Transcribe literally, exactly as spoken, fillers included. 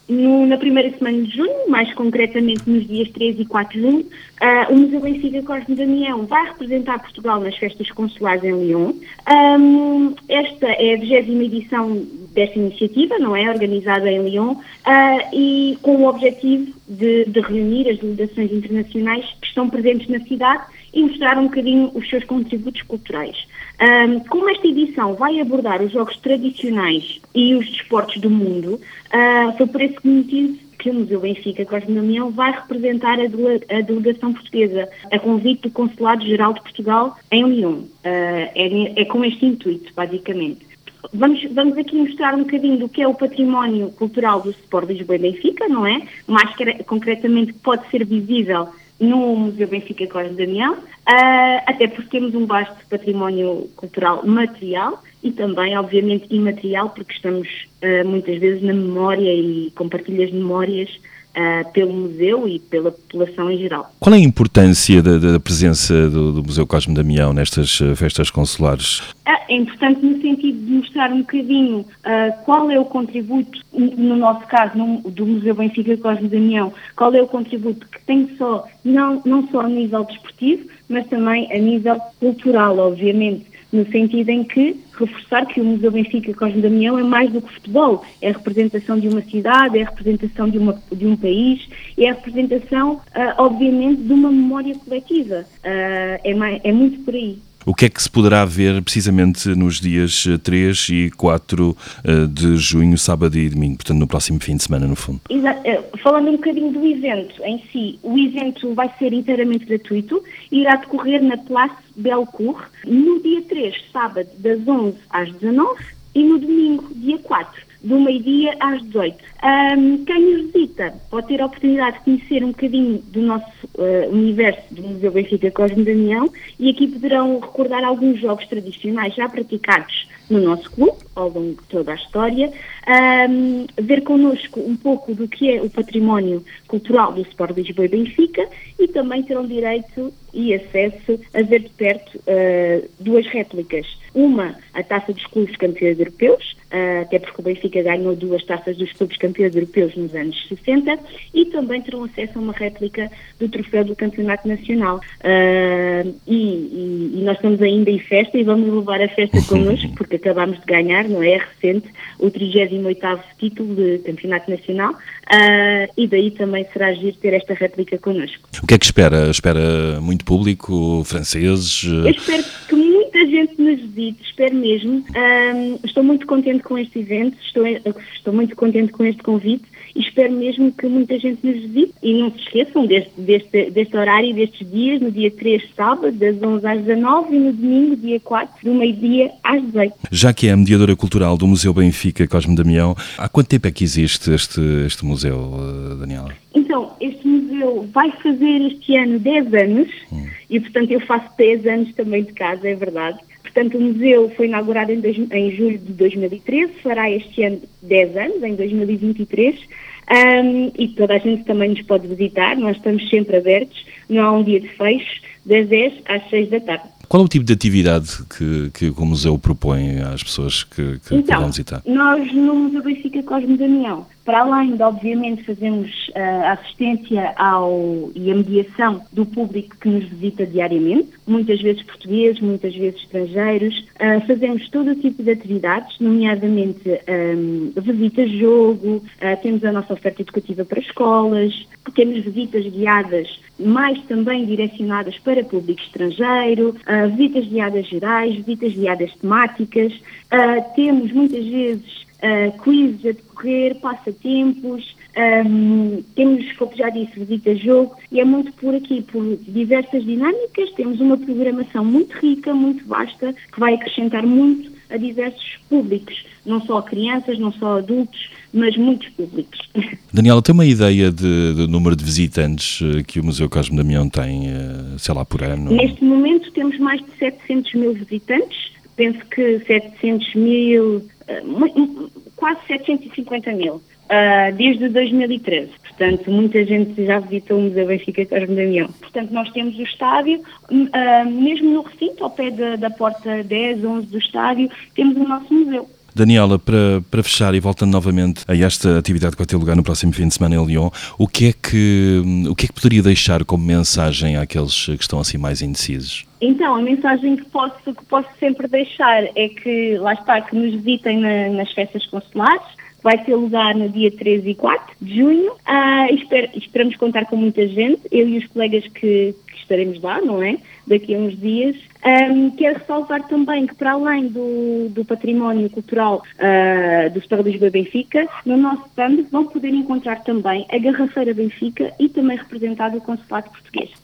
No, na primeira semana de junho, mais concretamente nos dias três e quatro de junho, uh, o Museu Benfica Cosme Damião vai representar Portugal nas festas consulares em Lyon. Um, esta é a vigésima edição desta iniciativa, não é? Organizada em Lyon, uh, e com o objetivo de, de reunir as delegações internacionais que estão presentes na cidade e mostrar um bocadinho os seus contributos culturais. Um, como esta edição vai abordar os jogos tradicionais e os desportos do mundo, uh, foi por esse motivo que o Museu Benfica Cosme Damião vai representar a, dele- a delegação portuguesa, a convite do Consulado-Geral de Portugal em Lyon. Uh, é, é com este intuito, basicamente. Vamos, vamos aqui mostrar um bocadinho do que é o património cultural do Sport Lisboa e Benfica, não é? Mais que, concretamente, que pode ser visível no Museu Benfica Cosme Damião, uh, até porque temos um vasto património cultural material e também, obviamente, imaterial, porque estamos uh, muitas vezes na memória e com partilhas de memórias uh, pelo museu e pela população em geral. Qual é a importância da, da presença do, do Museu Cosme Damião nestas uh, festas consulares? É importante no sentido de mostrar um bocadinho uh, qual é o contributo, no nosso caso, no, do Museu Benfica Cosme Damião, qual é o contributo que tem só, não, não só a nível desportivo, mas também a nível cultural, obviamente, no sentido em que reforçar que o Museu Benfica Cosme Damião é mais do que futebol, é a representação de uma cidade, é a representação de, uma, de um país, é a representação, uh, obviamente, de uma memória coletiva. Uh, é, mais, é muito por aí. O que é que se poderá ver precisamente nos dias três e quatro de junho, sábado e domingo, portanto no próximo fim de semana, no fundo? Exato. Falando um bocadinho do evento em si, o evento vai ser inteiramente gratuito e irá decorrer na Place Bellecour no dia três, sábado, das onze às dezanove e no domingo, dia quatro, do meio-dia às dezoito. Um, quem nos visita pode ter a oportunidade de conhecer um bocadinho do nosso uh, universo do Museu Benfica Cosme Damião e aqui poderão recordar alguns jogos tradicionais já praticados no nosso clube, ao longo de toda a história, um, ver connosco um pouco do que é o património cultural do Sport Lisboa e Benfica e também terão direito e acesso a ver de perto uh, duas réplicas. Uma, a Taça dos Clubes Campeões Europeus, uh, até porque o Benfica ganhou duas taças dos Clubes Campeões Europeus nos anos sessenta, e também terão acesso a uma réplica do Troféu do Campeonato Nacional. Uh, e, e, e nós estamos ainda em festa e vamos levar a festa connosco, porque acabámos de ganhar, não é? Recente, o trigésimo oitavo título de Campeonato Nacional, uh, e daí também será giro ter esta réplica connosco. O que é que espera? Espera muito público, franceses? Eu espero que muita gente nos visite, espero mesmo. Um, estou muito contente com este evento, estou, estou muito contente com este convite e espero mesmo que muita gente nos visite. E não se esqueçam deste, deste, deste horário e destes dias, no dia três, sábado, das onze às dezanove e no domingo, dia quatro, do meio-dia às dezoito. Já que é a mediadora cultural do Museu Benfica Cosme Damião, há quanto tempo é que existe este, este museu, Daniela? Então, este museu vai fazer este ano dez anos, hum. e portanto eu faço dez anos também de casa, é verdade. Portanto, o museu foi inaugurado em, dois, em julho de dois mil e treze, fará este ano dez anos, em dois mil e vinte e três, um, e toda a gente também nos pode visitar, nós estamos sempre abertos, não há um dia de fecho, das dez às seis da tarde. Qual é o tipo de atividade que, que o museu propõe às pessoas que, que então, vão visitar? Nós no Museu Benfica Cosme Damião, para além de obviamente fazermos uh, a assistência ao, e a mediação do público que nos visita diariamente, muitas vezes portugueses, muitas vezes estrangeiros, uh, fazemos todo o tipo de atividades, nomeadamente um, visitas-jogo, uh, temos a nossa oferta educativa para escolas, temos visitas guiadas, mais também direcionadas para público estrangeiro, uh, visitas guiadas gerais, visitas guiadas temáticas, uh, temos muitas vezes uh, quizzes a decorrer, passatempos, um, temos, como já disse, visita-jogo, e é muito por aqui, por diversas dinâmicas, temos uma programação muito rica, muito vasta, que vai acrescentar muito a diversos públicos, não só crianças, não só adultos, mas muitos públicos. Daniela, tem uma ideia de, de número de visitantes que o Museu Cosme Damião tem, sei lá, por ano? Neste momento temos mais de setecentos mil visitantes, penso que setecentos mil, quase setecentos e cinquenta mil, desde dois mil e treze. Portanto, muita gente já visitou o Museu Benfica Cosme Damião. Portanto, nós temos o estádio, mesmo no recinto, ao pé da, da porta dez, onze do estádio, temos o nosso museu. Daniela, para, para fechar e voltando novamente a esta atividade que vai ter lugar no próximo fim de semana em Lyon, o que é que, o que é que poderia deixar como mensagem àqueles que estão assim mais indecisos? Então, a mensagem que posso, que posso sempre deixar é que, lá está, que nos visitem na, nas festas consulares. Vai ter lugar no dia treze e quatro de junho. Ah, esper, esperamos contar com muita gente, eu e os colegas que, que estaremos lá, não é? Daqui a uns dias. Um, quero ressalvar também que, para além do, do património cultural uh, do Sport Lisboa Benfica, no nosso stand vão poder encontrar também a Garrafeira Benfica e também representado o Consulado Português.